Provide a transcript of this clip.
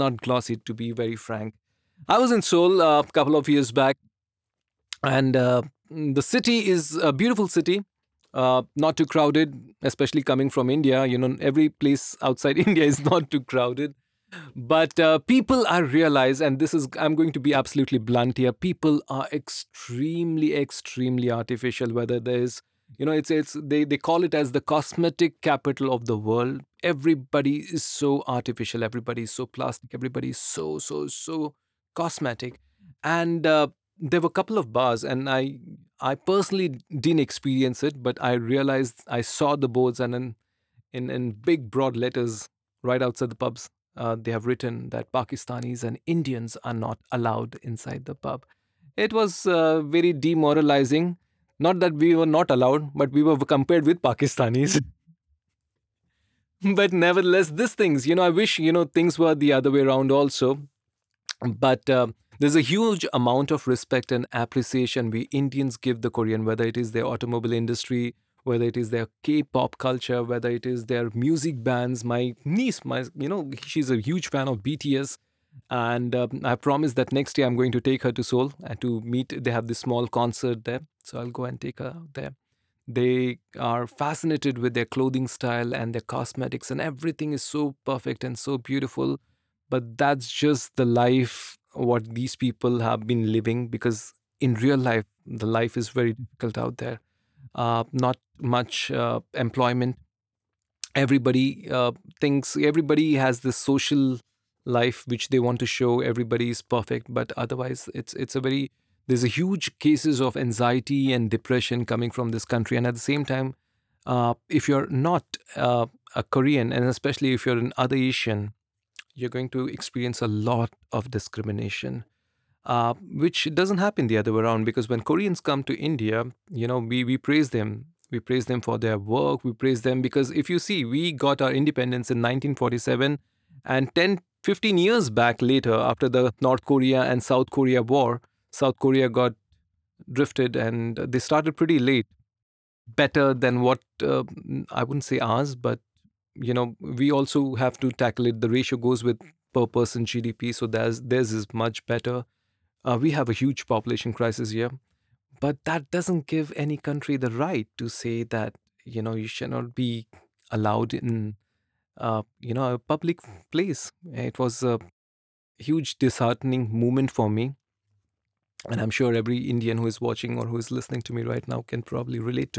not glossy, to be very frank. I was in Seoul a couple of years back, and the city is a beautiful city, not too crowded, especially coming from India. Every place outside India is not too crowded. But people, I realize, and this is, I'm going to be absolutely blunt here, people are extremely, extremely artificial. Whether there's, they call it as the cosmetic capital of the world. Everybody is so artificial. Everybody is so plastic. Everybody is so, so, so cosmetic. And there were a couple of bars, and I personally didn't experience it, but I realized, I saw the boards, and in big broad letters right outside the pubs, they have written that Pakistanis and Indians are not allowed inside the pub. It was very demoralizing. Not that we were not allowed, but we were compared with Pakistanis. But nevertheless, these things, I wish, things were the other way around also. But there's a huge amount of respect and appreciation we Indians give the Korean, whether it is their automobile industry, whether it is their K-pop culture, whether it is their music bands. My niece, she's a huge fan of BTS, and I promised that next year I'm going to take her to Seoul and to meet. They have this small concert there, so I'll go and take her out there. They are fascinated with their clothing style and their cosmetics, and everything is so perfect and so beautiful. But that's just the life what these people have been living, because in real life, the life is very difficult out there. Not much employment. Everybody thinks, everybody has this social life which they want to show. Everybody is perfect, but otherwise, it's a very, there's a huge cases of anxiety and depression coming from this country. And at the same time, if you're not a Korean, and especially if you're an other Asian, you're going to experience a lot of discrimination, which doesn't happen the other way around. Because when Koreans come to India, we praise them. We praise them for their work. We praise them because if you see, we got our independence in 1947, and 10, 15 years back later, after the North Korea and South Korea war, South Korea got drifted, and they started pretty late, better than what, I wouldn't say ours, but we also have to tackle it. The ratio goes with per person GDP, so theirs is much better. We have a huge population crisis here, but that doesn't give any country the right to say that you should not be allowed in a public place. It was a huge disheartening moment for me, and I'm sure every Indian who is watching or who is listening to me right now can probably relate to